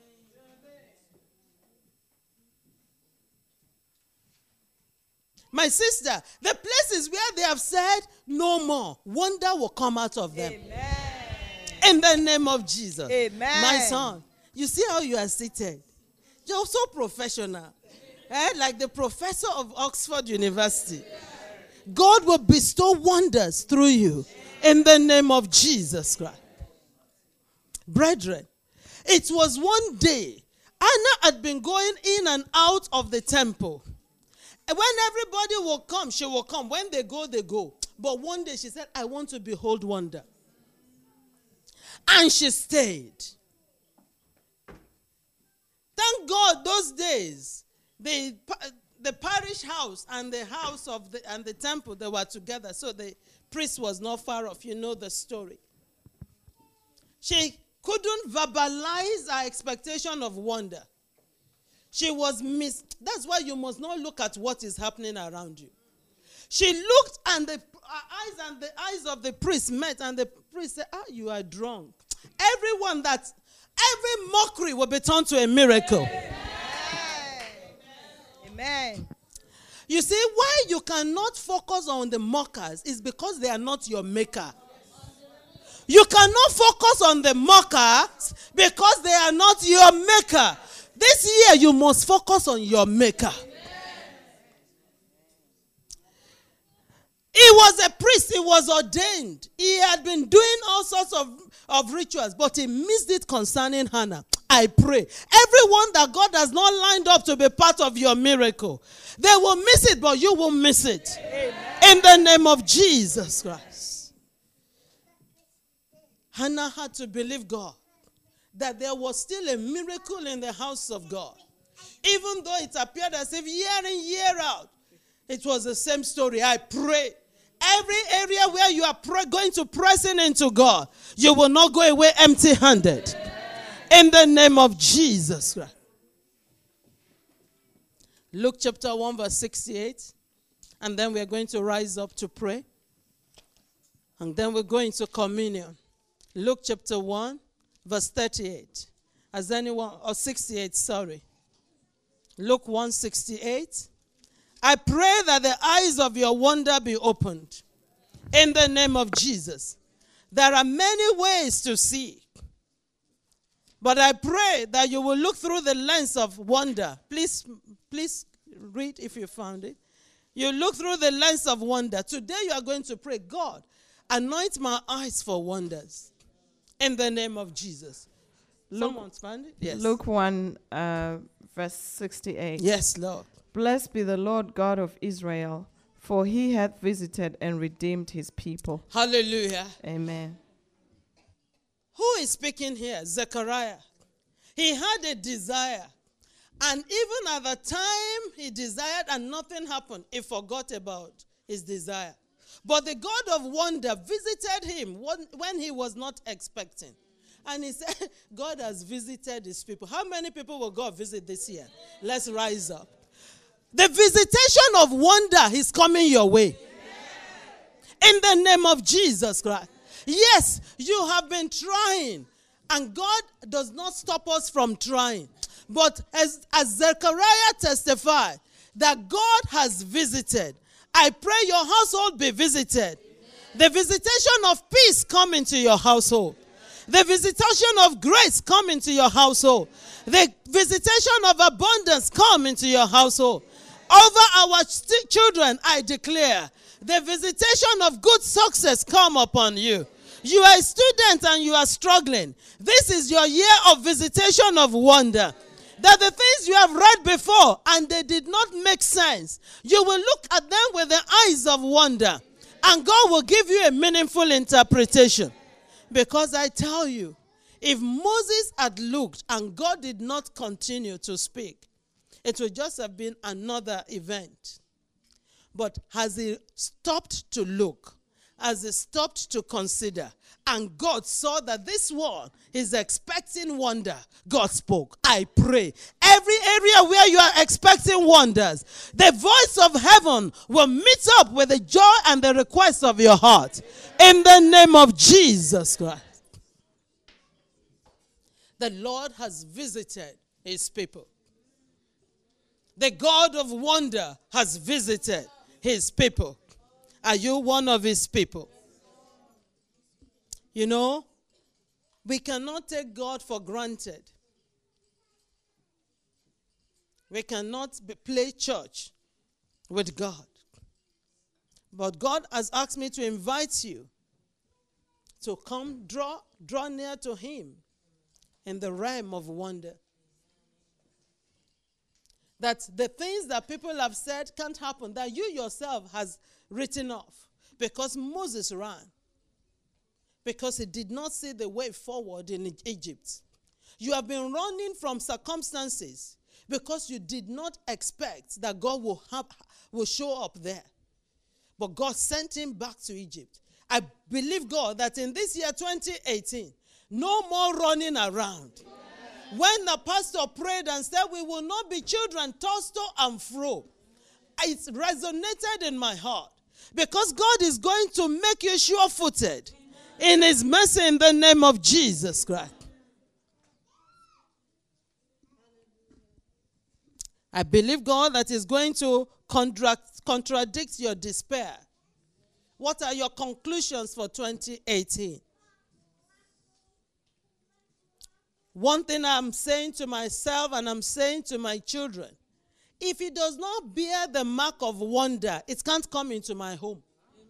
My sister, the places where they have said no more, wonder will come out of them. Amen. In the name of Jesus. Amen. My son, you see how you are seated? You're so professional. Like the professor of Oxford University. God will bestow wonders through you. In the name of Jesus Christ. Brethren, it was one day, Anna had been going in and out of the temple. And when everybody will come, she will come. When they go, they go. But one day she said, I want to behold wonder. And she stayed. Thank God those days, the parish house and the house of the temple, they were together. So the priest was not far off. You know the story. She couldn't verbalize her expectation of wonder. She was That's why you must not look at what is happening around you. She looked and the eyes of the priest met, and the priest said, you are drunk. Every mockery will be turned to a miracle. Amen. You see, why you cannot focus on the mockers is because they are not your maker. You cannot focus on the mockers because they are not your maker. This year you must focus on your maker. He was a priest. He was ordained. He had been doing all sorts of rituals, but he missed it concerning Hannah. I pray, everyone that God has not lined up to be part of your miracle, they will miss it, but you will miss it. Amen. In the name of Jesus Christ. Hannah had to believe God that there was still a miracle in the house of God. Even though it appeared as if year in, year out, it was the same story. I pray every area where you are going to press into God, you will not go away empty-handed. In the name of Jesus Christ. Luke chapter 1 verse 68. And then we are going to rise up to pray. And then we're going to communion. Luke chapter 1 verse 38. Has anyone, or 68, sorry. Luke 1:68. I pray that the eyes of your wonder be opened. In the name of Jesus. There are many ways to see. But I pray that you will look through the lens of wonder. Please read if you found it. You look through the lens of wonder. Today you are going to pray, God, anoint my eyes for wonders. In the name of Jesus. Someone found it? Yes. Luke 1, verse 68. Yes, Lord. Blessed be the Lord God of Israel, for he hath visited and redeemed his people. Hallelujah. Amen. Who is speaking here? Zechariah. He had a desire. And even at the time he desired and nothing happened, he forgot about his desire. But the God of wonder visited him when he was not expecting. And he said, God has visited his people. How many people will God visit this year? Let's rise up. The visitation of wonder is coming your way. In the name of Jesus Christ. Yes, you have been trying. And God does not stop us from trying. But as Zechariah testified, that God has visited. I pray your household be visited. The visitation of peace come into your household. The visitation of grace come into your household. The visitation of abundance come into your household. Over our children, I declare, the visitation of good success come upon you. You are a student and you are struggling. This is your year of visitation of wonder. That the things you have read before and they did not make sense, you will look at them with the eyes of wonder. And God will give you a meaningful interpretation. Because I tell you, if Moses had looked and God did not continue to speak, it would just have been another event. But has he stopped to look? Has he stopped to consider? And God saw that this one is expecting wonder. God spoke. I pray. Every area where you are expecting wonders, the voice of heaven will meet up with the joy and the request of your heart. In the name of Jesus Christ. The Lord has visited his people. The God of wonder has visited his people. Are you one of his people? You know, we cannot take God for granted. We cannot play church with God. But God has asked me to invite you to come draw near to him in the realm of wonder. That the things that people have said can't happen, that you yourself has written off. Because Moses ran. Because he did not see the way forward in Egypt. You have been running from circumstances because you did not expect that God will show up there. But God sent him back to Egypt. I believe God that in this year 2018, no more running around. When the pastor prayed and said, we will not be children tossed to and fro, it resonated in my heart. Because God is going to make you sure-footed in his mercy in the name of Jesus Christ. I believe God that is going to contradict your despair. What are your conclusions for 2018? One thing I'm saying to myself and I'm saying to my children, if it does not bear the mark of wonder, it can't come into my home.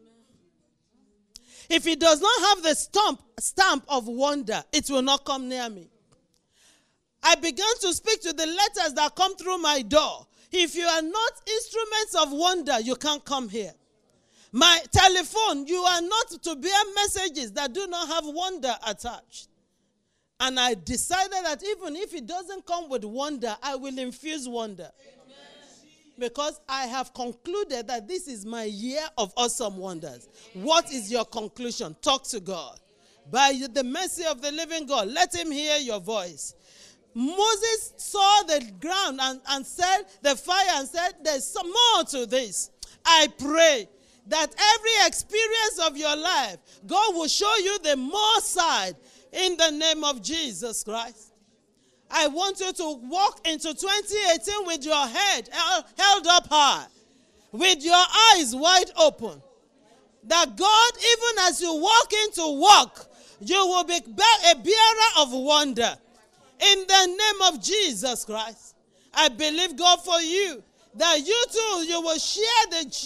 If it does not have the stamp of wonder, it will not come near me. I began to speak to the letters that come through my door. If you are not instruments of wonder, you can't come here. My telephone, you are not to bear messages that do not have wonder attached. And I decided that even if it doesn't come with wonder, I will infuse wonder. Amen. Because I have concluded that this is my year of awesome wonders. What is your conclusion? Talk to God. By the mercy of the living God, let him hear your voice. Moses saw the ground and said, the fire, and said, there's some more to this. I pray that every experience of your life, God will show you the more side in the name of Jesus Christ. I want you to walk into 2018 with your head held up high. with your eyes wide open. That God, even as you walk into work, you will be a bearer of wonder. In the name of Jesus Christ, I believe God for you, that you too, you will share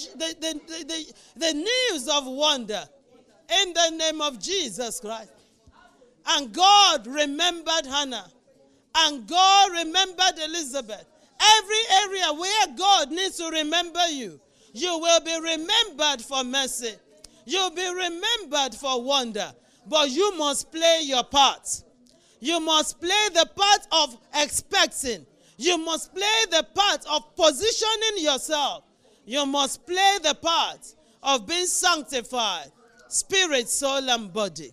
the news of wonder. In the name of Jesus Christ. And God remembered Hannah. And God remembered Elizabeth. Every area where God needs to remember you, you will be remembered for mercy. You'll be remembered for wonder. But you must play your part. You must play the part of expecting. You must play the part of positioning yourself. You must play the part of being sanctified, spirit, soul, and body.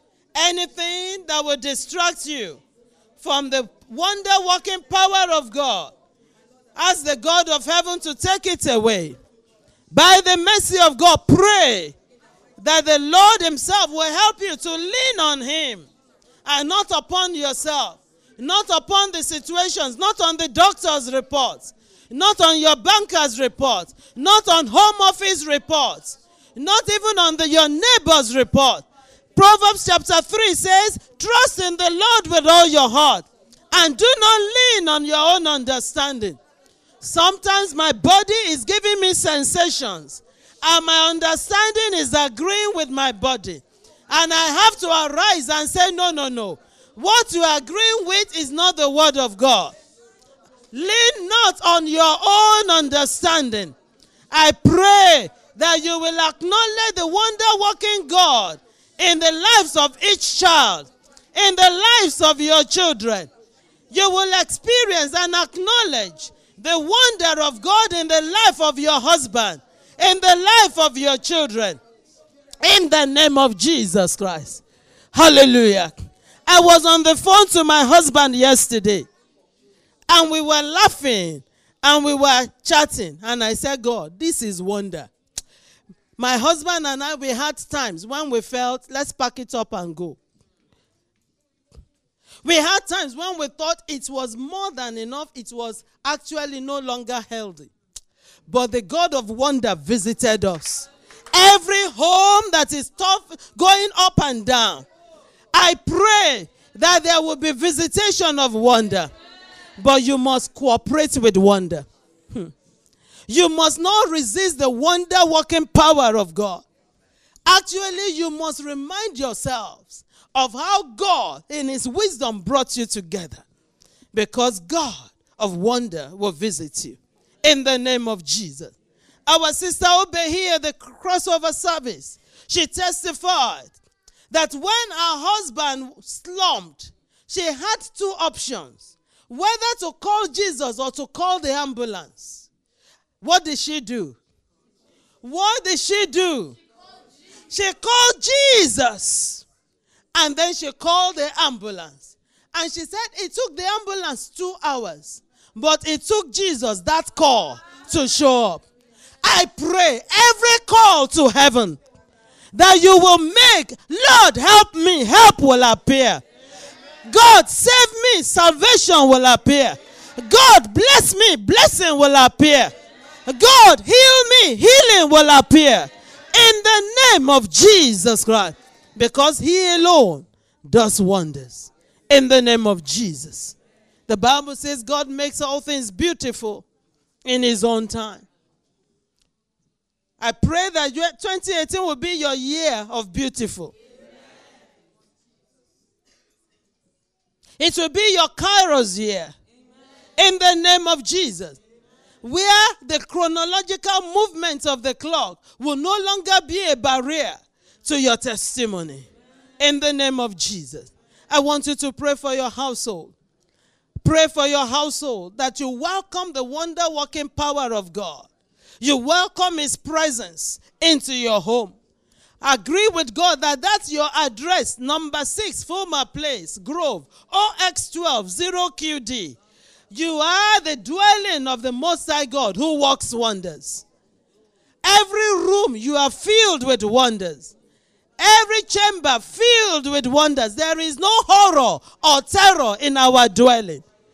Anything that will distract you from the wonder-working power of God, ask the God of heaven to take it away. By the mercy of God, pray that the Lord himself will help you to lean on him and not upon yourself, not upon the situations, not on the doctor's reports, not on your banker's report, not on home office reports, not even on your neighbor's report. Proverbs chapter 3 says, trust in the Lord with all your heart and do not lean on your own understanding. Sometimes my body is giving me sensations and my understanding is agreeing with my body. And I have to arise and say, no. What you are agreeing with is not the word of God. Lean not on your own understanding. I pray that you will acknowledge the wonder-working God in the lives of each child, in the lives of your children. You will experience and acknowledge the wonder of God in the life of your husband, in the life of your children, in the name of Jesus Christ. Hallelujah. I was on the phone to my husband yesterday, and we were laughing, and we were chatting, and I said, God, this is wonder. My husband and I, we had times when we felt, let's pack it up and go. We had times when we thought it was more than enough. It was actually no longer healthy. But the God of wonder visited us. Every home that is tough, going up and down, I pray that there will be visitation of wonder. But you must cooperate with wonder. You must not resist the wonder-working power of God. Actually, you must remind yourselves of how God, in his wisdom, brought you together. Because God of wonder will visit you. In the name of Jesus. Our sister Obe here, the crossover service, she testified that when her husband slumped, she had two options. Whether to call Jesus or to call the ambulance. What did she do? What did she do? She called Jesus. And then she called the ambulance. And she said it took the ambulance 2 hours. But it took Jesus that call to show up. I pray every call to heaven that you will make, Lord, help me, help will appear. God, save me, salvation will appear. God, bless me, blessing will appear. God, heal me, healing will appear. In the name of Jesus Christ. Because he alone does wonders. In the name of Jesus. The Bible says God makes all things beautiful in his own time. I pray that 2018 will be your year of beautiful. It will be your Kairos year. In the name of Jesus. Where the chronological movement of the clock will no longer be a barrier to your testimony. In the name of Jesus. I want you to pray for your household. Pray for your household that you welcome the wonder-working power of God. You welcome his presence into your home. Agree with God that that's your address. Number 6, Fulmer Place, Grove, OX12 0QD. You are the dwelling of the Most High God who works wonders. Every room you are filled with wonders. Every chamber filled with wonders. There is no horror or terror in our dwelling.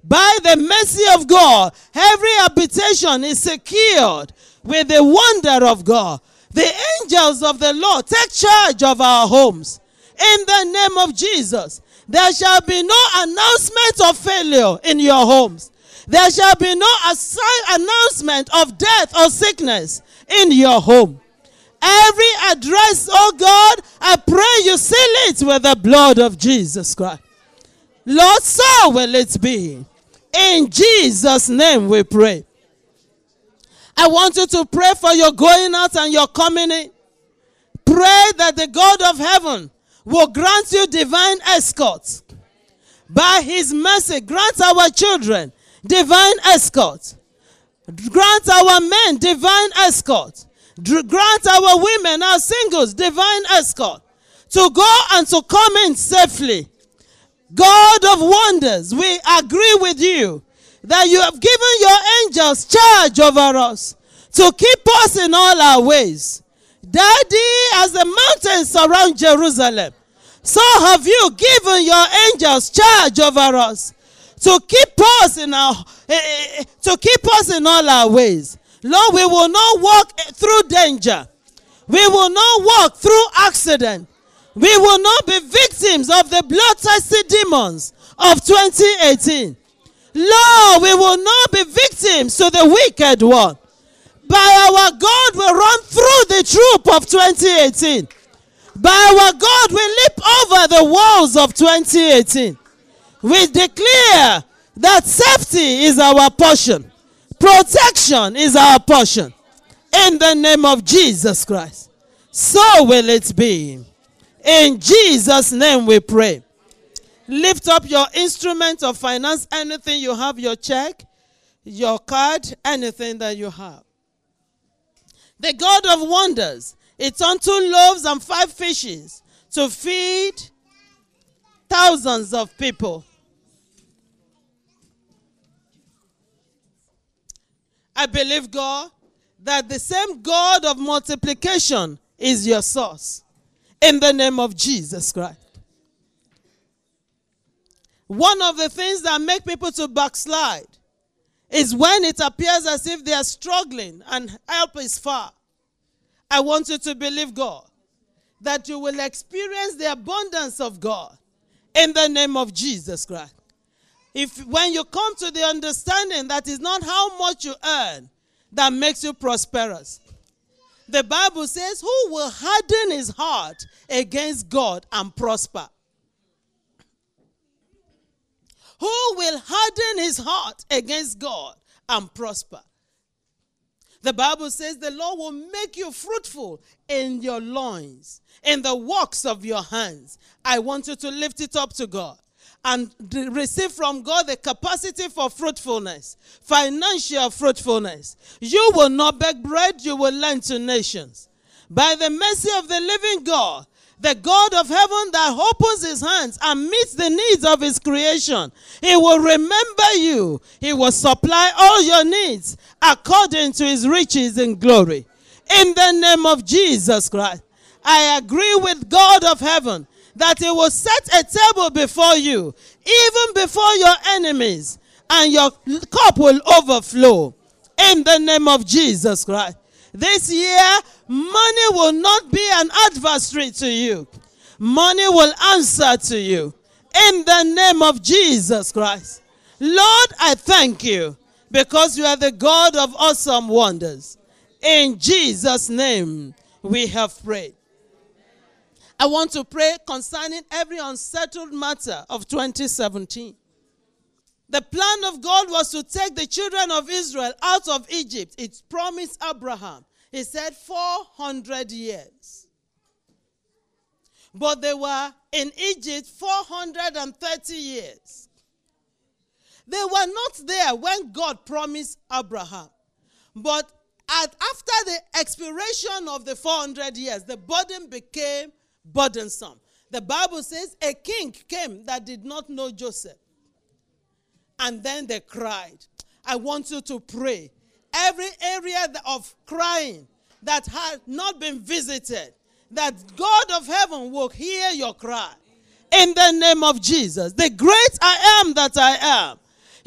By the mercy of God, every habitation is secured with the wonder of God. The angels of the Lord take charge of our homes. In the name of Jesus, there shall be no announcement of failure in your homes. There shall be no announcement of death or sickness in your home. Every address, oh God, I pray you seal it with the blood of Jesus Christ. Lord, so will it be. In Jesus' name we pray. I want you to pray for your going out and your coming in. Pray that the God of heaven will grant you divine escorts. By his mercy, grant our children divine escorts. Grant our men divine escorts. Grant our women, our singles, divine escort to go and to come in safely. God of wonders, we agree with you that you have given your angels charge over us to keep us in all our ways. Daddy, as the mountains surround Jerusalem, so have you given your angels charge over us to keep us in all our ways. Lord, we will not walk through danger. We will not walk through accident. We will not be victims of the bloodthirsty demons of 2018. Lord, we will not be victims to the wicked one. By our God, we run through the troop of 2018. By our God, we leap over the walls of 2018. We declare that safety is our portion. Protection is our portion. In the name of Jesus Christ. So will it be. In Jesus' name we pray. Lift up your instrument of finance, anything you have, your check, your card, anything that you have. The God of wonders, it turned 2 loaves and 5 fishes to feed thousands of people. I believe, God, that the same God of multiplication is your source. In the name of Jesus Christ. One of the things that make people to backslide is when it appears as if they are struggling and help is far. I want you to believe, God, that you will experience the abundance of God in the name of Jesus Christ. When you come to the understanding that is not how much you earn that makes you prosperous. The Bible says, who will harden his heart against God and prosper? Who will harden his heart against God and prosper? The Bible says the Lord will make you fruitful in your loins, in the works of your hands. I want you to lift it up to God and receive from God the capacity for fruitfulness, financial fruitfulness. You will not beg bread, you will lend to nations. By the mercy of the living God, the God of heaven that opens his hands and meets the needs of his creation, he will remember you. He will supply all your needs according to his riches in glory. In the name of Jesus Christ, I agree with God of heaven that he will set a table before you, even before your enemies, and your cup will overflow. In the name of Jesus Christ. This year, money will not be an adversary to you. Money will answer to you. In the name of Jesus Christ. Lord, I thank you because you are the God of awesome wonders. In Jesus' name, we have prayed. I want to pray concerning every unsettled matter of 2017. The plan of God was to take the children of Israel out of Egypt. It promised Abraham. He said 400 years. But they were in Egypt 430 years. They were not there when God promised Abraham. But after the expiration of the 400 years, the burden became burdensome. The Bible says a king came that did not know Joseph. And then they cried. I want you to pray. Every area of crying that had not been visited, that God of heaven will hear your cry. In the name of Jesus. The great I am that I am.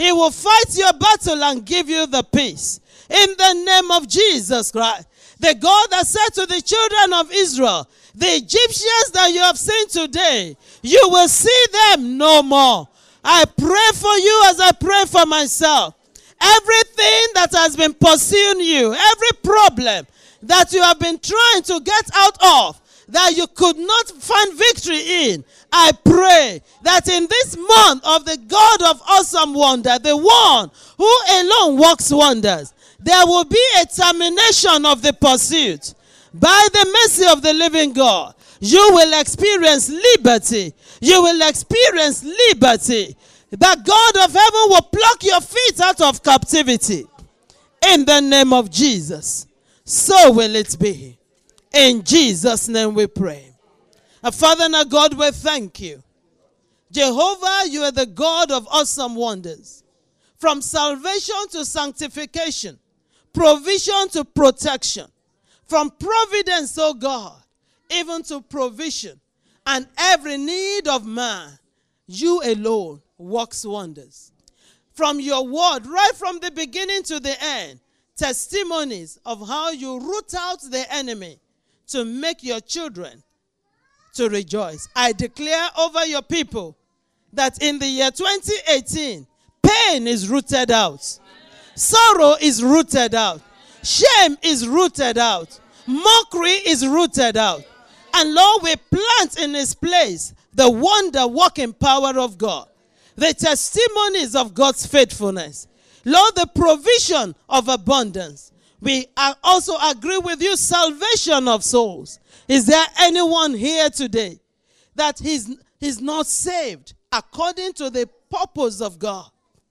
He will fight your battle and give you the peace. In the name of Jesus Christ. The God that said to the children of Israel, the Egyptians that you have seen today, you will see them no more. I pray for you as I pray for myself. Everything that has been pursuing you, every problem that you have been trying to get out of, that you could not find victory in, I pray that in this month of the God of awesome wonder, the one who alone works wonders, there will be a termination of the pursuit. By the mercy of the living God, you will experience liberty. You will experience liberty. The God of heaven will pluck your feet out of captivity. In the name of Jesus. So will it be. In Jesus' name we pray. And Father and our God, we thank you. Jehovah, you are the God of awesome wonders. From salvation to sanctification, provision to protection, from providence, oh God, even to provision, and every need of man, you alone works wonders. From your word, right from the beginning to the end, testimonies of how you root out the enemy to make your children to rejoice. I declare over your people that in the year 2018, pain is rooted out. Sorrow is rooted out. Shame is rooted out. Mockery is rooted out. And Lord, we plant in His place the wonder-working power of God. The testimonies of God's faithfulness. Lord, the provision of abundance. We also agree with you, salvation of souls. Is there anyone here today that he's not saved according to the purpose of God?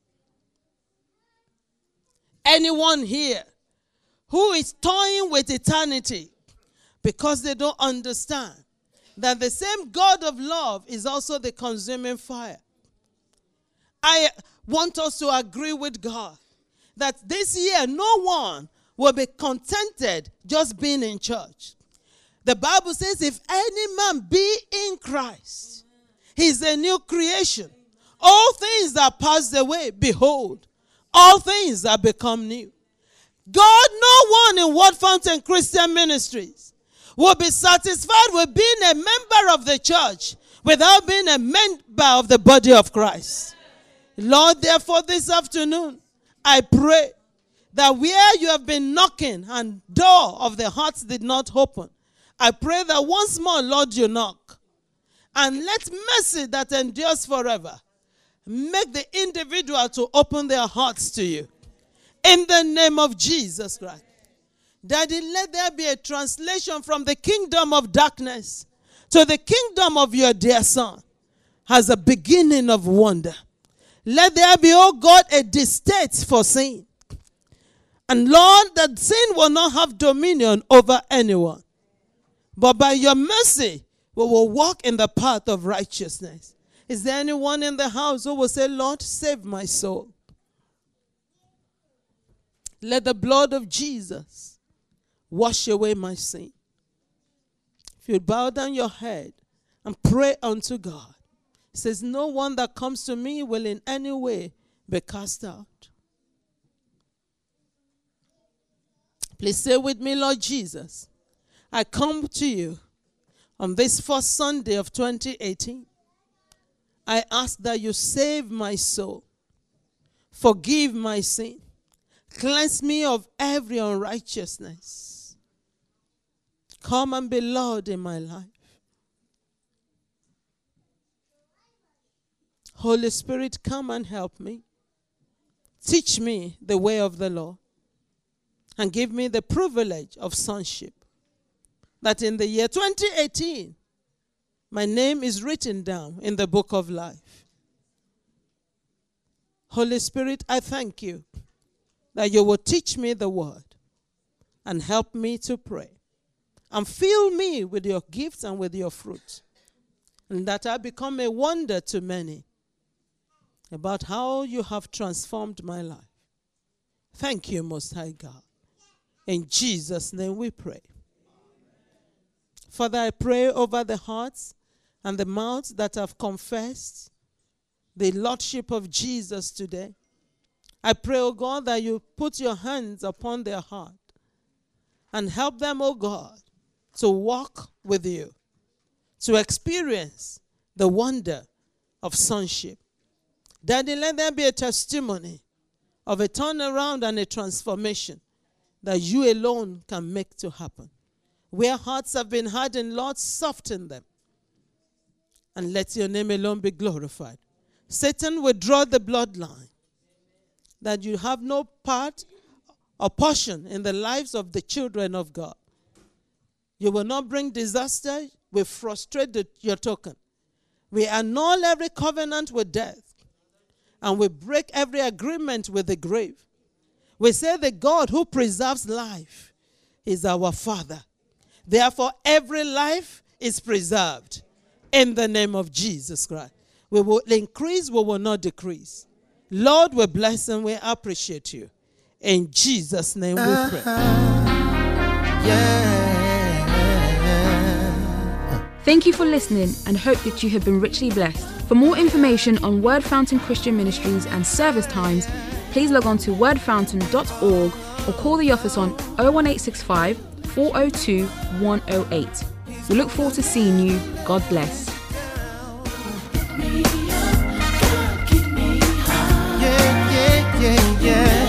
Anyone here who is toying with eternity because they don't understand that the same God of love is also the consuming fire? I want us to agree with God that this year no one will be contented just being in church. The Bible says if any man be in Christ, he's a new creation. All things are passed away. Behold, all things are become new. God, no one in Word Fountain Christian Ministries will be satisfied with being a member of the church without being a member of the body of Christ. Lord, therefore, this afternoon, I pray that where you have been knocking and door of the hearts did not open, I pray that once more, Lord, you knock. And let mercy that endures forever make the individual to open their hearts to you. In the name of Jesus Christ. Daddy, let there be a translation from the kingdom of darkness to the kingdom of your dear Son as a beginning of wonder. Let there be, oh God, a distaste for sin. And Lord, that sin will not have dominion over anyone. But by your mercy, we will walk in the path of righteousness. Is there anyone in the house who will say, Lord, save my soul? Let the blood of Jesus wash away my sin. If you bow down your head and pray unto God, it says, no one that comes to me will in any way be cast out. Please say with me, Lord Jesus, I come to you on this first Sunday of 2018. I ask that you save my soul, forgive my sin, cleanse me of every unrighteousness. Come and be Lord in my life. Holy Spirit, come and help me. Teach me the way of the Lord and give me the privilege of sonship. That in the year 2018, my name is written down in the book of life. Holy Spirit, I thank you that you will teach me the word and help me to pray. And fill me with your gifts and with your fruit. And that I become a wonder to many about how you have transformed my life. Thank you, Most High God. In Jesus' name we pray. Father, I pray over the hearts and the mouths that have confessed the Lordship of Jesus today. I pray, O God, that you put your hands upon their heart and help them, O God, to walk with you, to experience the wonder of sonship. Daddy, let there be a testimony of a turnaround and a transformation that you alone can make to happen. Where hearts have been hardened, Lord, soften them. And let your name alone be glorified. Satan, withdraw the bloodline, that you have no part or portion in the lives of the children of God. You will not bring disaster. We frustrate your token. We annul every covenant with death. And we break every agreement with the grave. We say the God who preserves life is our Father. Therefore, every life is preserved in the name of Jesus Christ. We will increase, we will not decrease. Lord, we bless and we appreciate you. In Jesus' name we pray. Thank you for listening and hope that you have been richly blessed. For more information on Word Fountain Christian Ministries and service times, please log on to wordfountain.org or call the office on 01865 402 108. We look forward to seeing you. God bless. Yeah.